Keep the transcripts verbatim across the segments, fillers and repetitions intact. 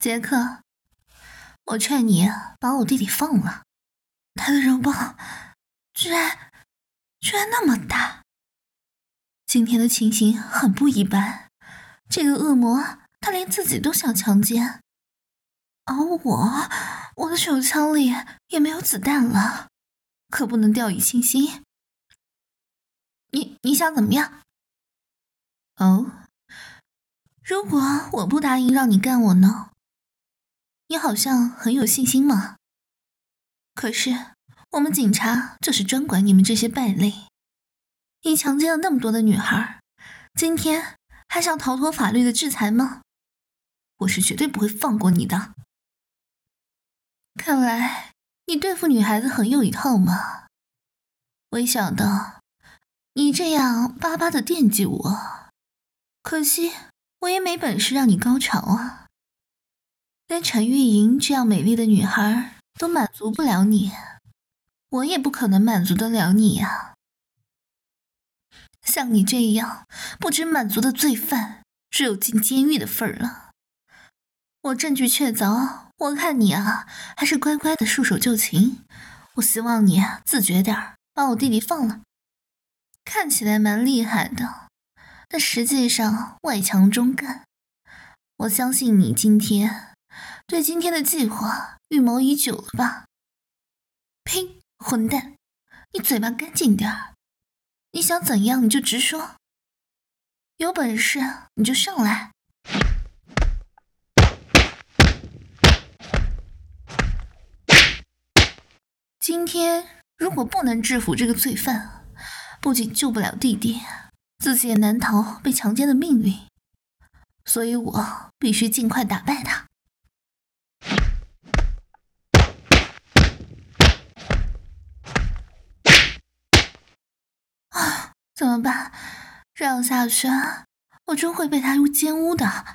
杰克，我劝你把我弟弟放了，他的肉棒居然居然那么大。今天的情形很不一般，这个恶魔他连自己都想强奸，而我我的手枪里也没有子弹了，可不能掉以轻心。你你想怎么样？哦，如果我不答应让你干我呢？你好像很有信心嘛。可是我们警察就是专管你们这些败类。你强奸了那么多的女孩，今天还想逃脱法律的制裁吗？我是绝对不会放过你的。看来你对付女孩子很有一套嘛。没想到你这样巴巴的惦记我，可惜我也没本事让你高潮啊。连陈玉莹这样美丽的女孩都满足不了你，我也不可能满足得了你呀。像你这样不知满足的罪犯，只有进监狱的份儿了。我证据确凿，我看你啊，还是乖乖的束手就擒。我希望你自觉点，把我弟弟放了。看起来蛮厉害的，但实际上外强中干。我相信你今天对今天的计划预谋已久了吧？呸！混蛋，你嘴巴干净点儿，你想怎样你就直说，有本事你就上来。今天如果不能制服这个罪犯，不仅救不了弟弟，自己也难逃被强奸的命运，所以我必须尽快打败他。啊，怎么办？这样下去我真会被他入奸污的。啊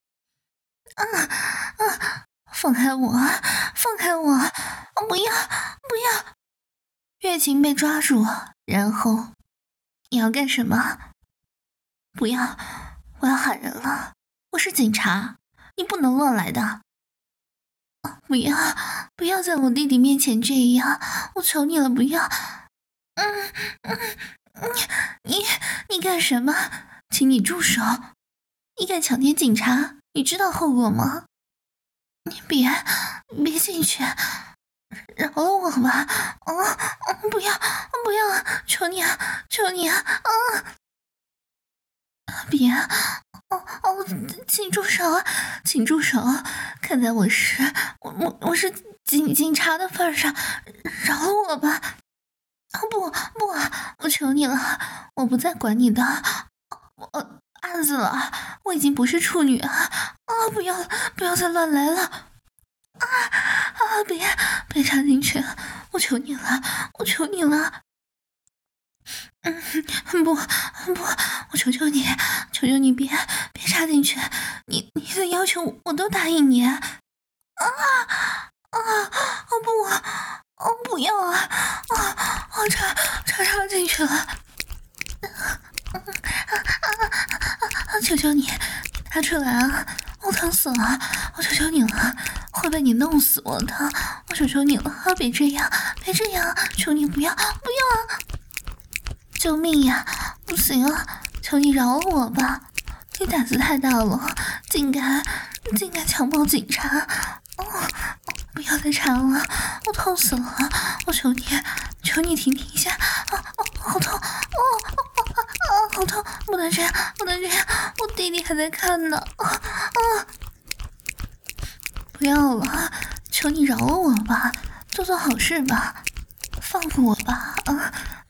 啊！放开我！放开我！不要！不要！月琴被抓住，然后你要干什么？不要！我要喊人了！我是警察，你不能乱来的！不要！不要在我弟弟面前这样！我求你了，不要！嗯嗯，你你你干什么？请你住手！你敢强奸警察，你知道后果吗？你别别进去，饶了我吧！啊，不要不要，求你啊，求你啊！啊，别！哦哦，请住手啊，请住手！看在我是我我我是警警察的份上，饶了我吧！不不，我求你了，我不再管你的，我案子了，我已经不是处女啊！啊，不要不要再乱来了！啊啊！别别插进去，我求你了，我求你了！嗯，不不，我求求你，求求你别别插进去，你你的要求我都答应你。啊啊！哦不，哦不要啊！啊！我插插插进去了！啊啊啊！求求你，插出来啊！我疼死了！我求求你了，会被你弄死我的！我求求你了，别这样，别这样！求你不要，不要啊！救命呀！不行啊！求你饶了我吧！你胆子太大了，竟敢竟敢强暴警察！哦，不要再缠了，我痛死了！我求你，求你停停一下！啊啊，好痛！哦哦啊，好痛！不能这样，不能这样！我弟弟还在看呢！啊啊！不要了，求你饶了我吧，做做好事吧，放过我吧！啊！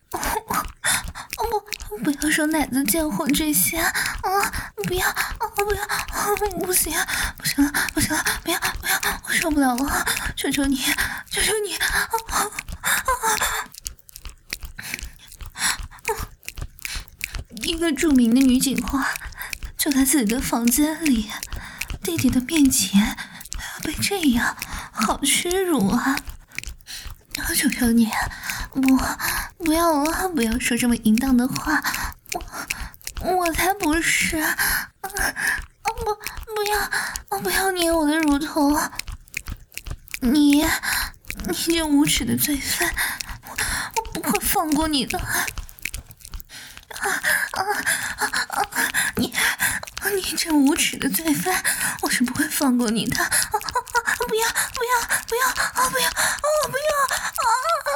不，不要说奶子贱货这些啊！不要，啊、不要、啊，不行，不行了，不行了，不要，不要，我受不了了！求求你，求求你！啊啊啊！一个著名的女警花就在自己的房间里，弟弟的面前被这样，好屈辱啊！求求你，不，不要了，不要说这么淫荡的话，我我才不是！啊，不，不要！ 不要捏我的乳头！你，你这无耻的罪犯，我我不会放过你的！啊啊啊啊！你，你这无耻的罪犯，我是不会放过你的！啊啊啊！不要不要不要啊！不要啊！不要啊！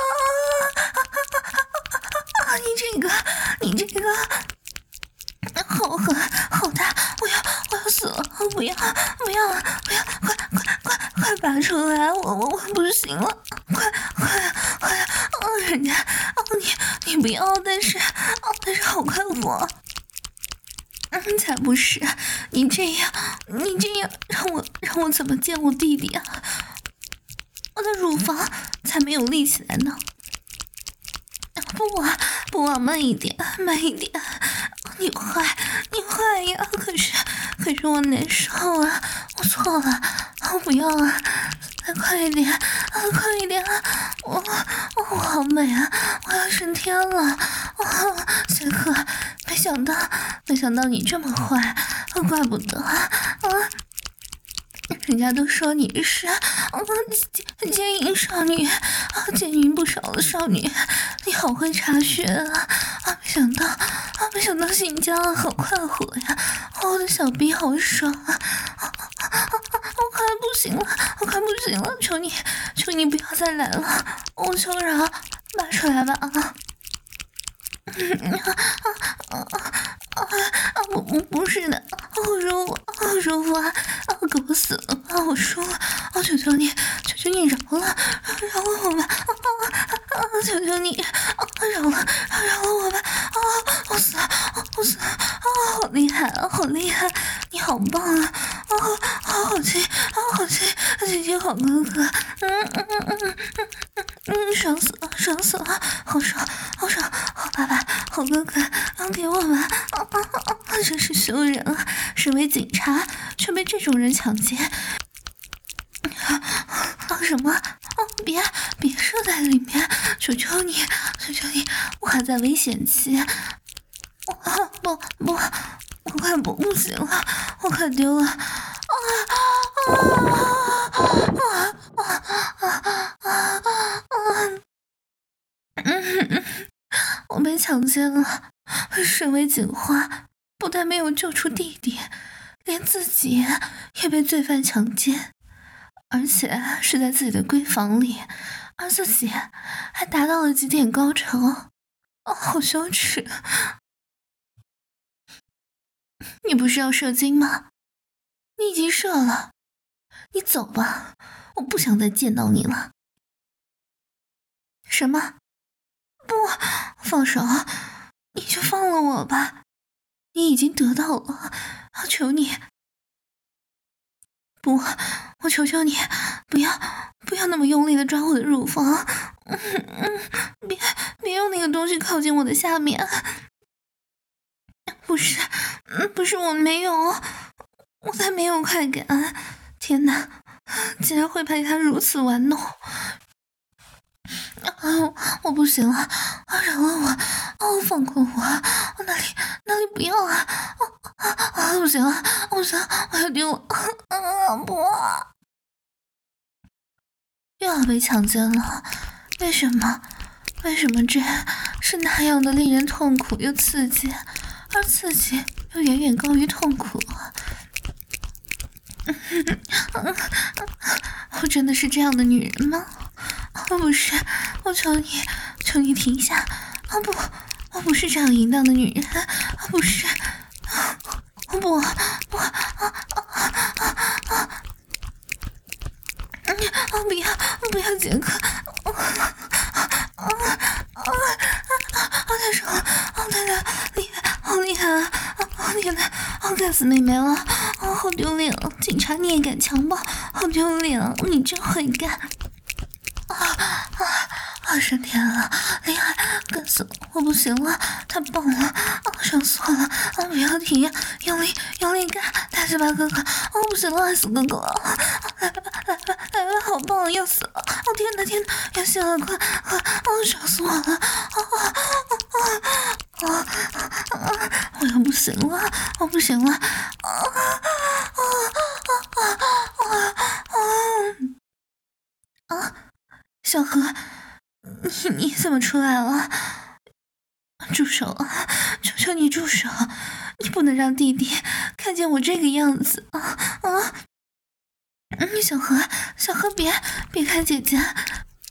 啊！你这个，你这个。好狠，好大！我要，我要死了！不要，不要，不要！快，快，快，快拔出来！我，我，我不行了！快，快，快！哦，人家，哦，你，你不要！但是，哦，但是好快活！嗯，才不是！你这样，你这样，让我，让我怎么见我弟弟啊？我的乳房才没有立起来呢！不啊，不啊，慢一点，慢一点！你坏，你坏呀！可是，可是我难受啊！我错了，我不要啊！再快一点，啊，快一点！我，我好美啊！我要升天了！哇，随和，没想到，没想到你这么坏，怪不得啊！人家都说你是啊，奸奸淫少女啊，奸淫不少的少女，你好会查询啊！啊，没想到啊，没想到性交啊，好快活呀！我的小逼好爽啊！啊啊啊！我快不行了，我快不行了！求你，求你不要再来了！我求饶，拔出来吧啊！啊啊啊啊！不不不是的，好舒服，好舒服啊！啊，给我死了啊！我输了！啊，求求你，求求你饶了，饶了我吧！啊啊啊！求求你，啊，饶了，饶了我吧！啊，我死了，我死了！啊，好厉害啊，好厉害！你好棒啊！啊，好好亲，啊，好亲，亲亲好哥哥！嗯嗯嗯嗯嗯嗯嗯，爽死了，爽死了！好爽，好爽，好爸爸，好哥哥，让给我吧！啊啊啊！真是羞人啊！身为警察，却被这种人强奸。啊啊什么？哦，别别射在里面！求求你，求求你，我还在危险期！我不不，我快不不行了，我快丢了！啊啊啊啊啊啊啊！嗯，我被强奸了。身为警花，不但没有救出弟弟，连自己也被罪犯强奸，而且是在自己的闺房里，而自己还达到了极点高潮，哦，好羞耻！你不是要射精吗？你已经射了，你走吧，我不想再见到你了。什么？不，放手！你就放了我吧，你已经得到了，求你！不，我求求你，不要不要那么用力的抓我的乳房，嗯嗯，别别用那个东西靠近我的下面。不是，不是我没有，我才没有快感！天哪，竟然会被他如此玩弄！啊！我不行了，啊！饶了我！哦，放过我！我哪里哪里不要啊！啊啊！不行了，不行，我要丢了！啊不！又要被强奸了？为什么？为什么这是那样的令人痛苦又刺激，而刺激又远远高于痛苦？我真的是这样的女人吗？哦，不是，我求你，求你停下！啊不，我不是这样淫荡的女人，啊不是，不不不啊啊啊啊！嗯啊不要不要杰克！啊啊啊啊啊！太爽了！啊太太厉害，好厉害啊！啊天哪！啊干死妹妹了！啊好丢脸！警察你也敢强暴？好丢脸！你真会干！啊啊啊！升天了，厉害，干死我！我不行了，太棒了！啊，爽死我了！啊，不要停，用力用力干，大嘴巴哥哥！我不行了，爱死哥哥了！啊，来吧来吧来吧，好棒，要死了！哦天哪天哪，要死了，快快！哦，爽死我了！啊啊啊啊啊！我要不行了，我不行了！啊啊啊啊小何，你你怎么出来了？住手啊！求求你住手！你不能让弟弟看见我这个样子啊啊！嗯，小何，小何，别别看姐姐！啊！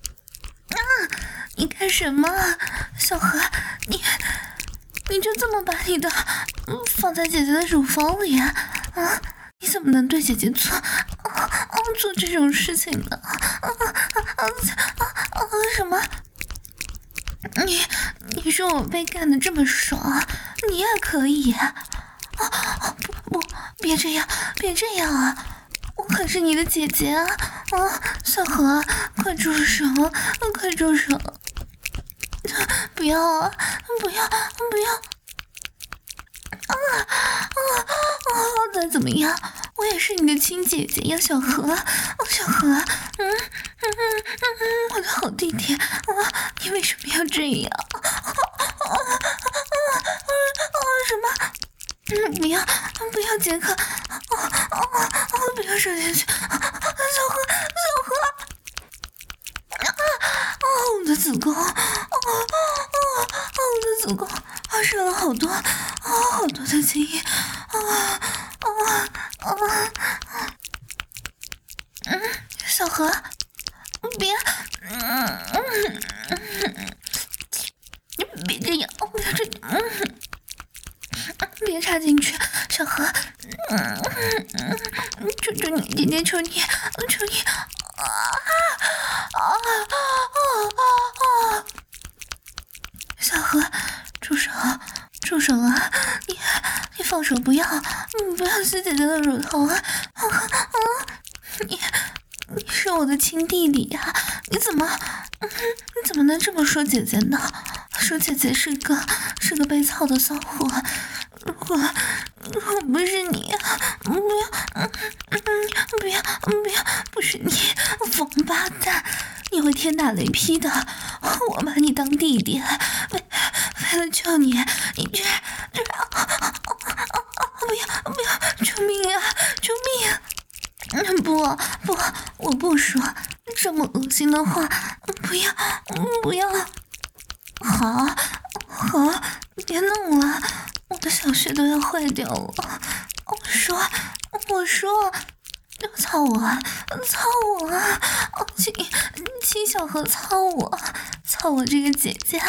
你干什么啊？小何，你你就这么把你的放在姐姐的乳房里啊？啊！你怎么能对姐姐做啊啊做这种事情呢？啊啊啊啊啊！什么？你你说我被干得这么爽，你也可以啊！啊不不，别这样，别这样啊！我可是你的姐姐啊！啊，小何，快住手！快住手！不要啊！不要！不要！啊啊啊！再怎么样，我也是你的亲姐姐呀，小何！哦，小何，嗯嗯嗯嗯嗯，我的好弟弟啊！你为什么要这样？啊啊啊啊啊！什么？嗯，不要，不要，杰克！啊啊啊！不要射进去！小何，小何！啊啊！我的子宫！啊啊啊！我的子宫发射了好多啊，好多的精液！啊啊啊啊！嗯，小何，别，嗯嗯嗯，你别这样，不要这样，嗯。别插进去，小何，嗯嗯嗯，求求你，姐姐，求你，求你，啊啊啊啊啊！小何，住手，住手啊！你你放手，不要，你不要吸姐姐的乳头啊！啊啊！你你是我的亲弟弟呀、啊，你怎么，嗯，你怎么能这么说姐姐呢？说姐姐是个是个被操的骚货。如果如果不是你，不要，嗯嗯，不要，不要，不是你，王八蛋，你会天打雷劈的！我把你当弟弟，为为了救你，你居然居然，啊啊啊！不要不要，救命啊！救命啊！嗯，不不，我不说这么恶心的话，不要不要！好好，别弄了。我的小穴都要坏掉了！我说，我说，操我，操我！亲亲小何操我，操我这个姐姐！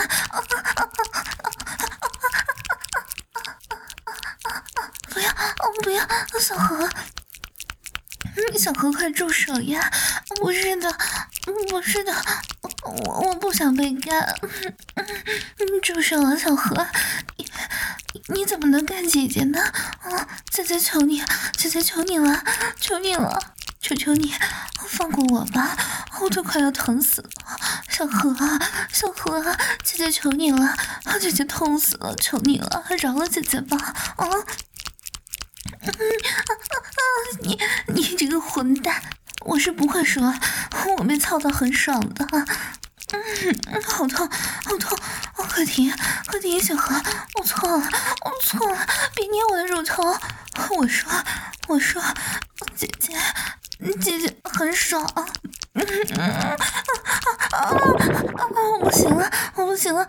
不要，不要，小何！小何，快住手呀！不是的，不是的，我我不想被干。住手啊，小何！你你怎么能干姐姐呢？啊，姐姐求你，姐姐求你了，求你了，求求你，放过我吧！我都快要疼死了。小何，小何，姐姐求你了，姐姐痛死了，求你了，饶了姐姐吧！啊！嗯啊啊！你你这个混蛋，我是不会说，我被操到很爽的。嗯，好痛，好痛！哦，快停，快停！小何，我错了，我错了，别捏我的乳头！我说，我说，姐姐，姐姐很爽。嗯嗯啊啊啊！我不行了，我不行了！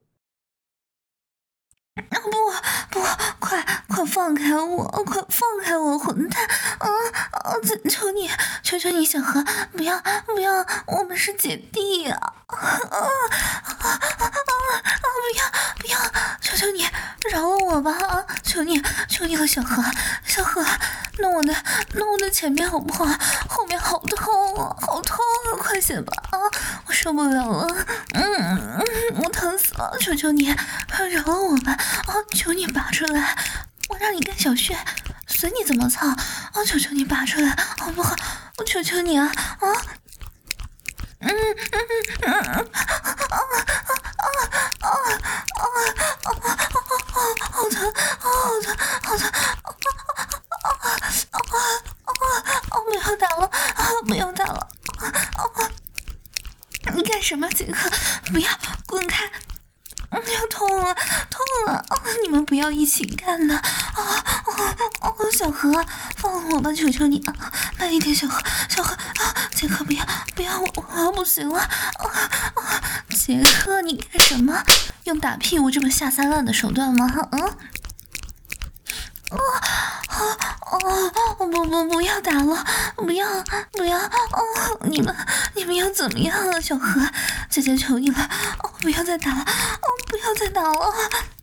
不不，快快放开我！快放开我，混蛋！啊啊！求你，求求你，小何，不要不要，我们是姐弟呀！啊啊啊啊啊！不要不要，求求你，饶了我吧！啊，求你求你了，小何，小何，弄我的弄我的前面好不好？后面好痛啊，好痛啊！快些吧！啊，我受不了了！嗯嗯，我疼死了！求求你，饶了我吧！啊，求你拔出来！我让你干小穴，随你怎么操！啊，求求你拔出来，好不好？我求求你啊！啊！嗯嗯嗯嗯啊啊啊啊啊啊！好疼，好疼，好疼！啊啊啊啊啊！不要打了，不要打了！啊！你干什么，杰克？不要，滚开！要痛了，痛了！哦，你们不要一起干的！啊哦哦，小何，放了我吧，求求你啊！慢一点，小何，小何啊！ 杰克不要不要，我我要不行了！啊啊！杰克，你干什么？用打屁股这么下三滥的手段吗？嗯？啊啊啊！不不不要打了！不要不要！哦，你们你们要怎么样啊？小何，姐姐求你了！哦，不要再打了！哦，不要再打了！